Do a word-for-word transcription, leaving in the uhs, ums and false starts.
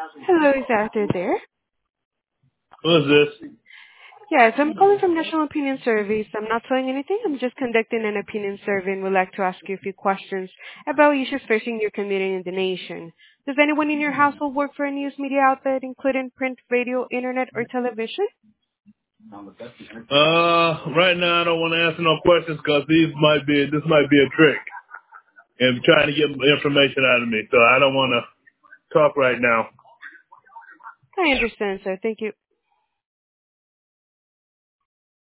Hello, is Arthur there? Who is this? Yes, I'm calling from National Opinion Surveys. I'm not selling anything. I'm just conducting an opinion survey and would like to ask you a few questions about issues facing your community and the nation. Does anyone in your household work for a news media outlet, including print, radio, internet, or television? Uh, right now I don't want to answer no questions because these might be this might be a trick and trying to get information out of me. So I don't want to talk right now. I understand, sir. Thank you.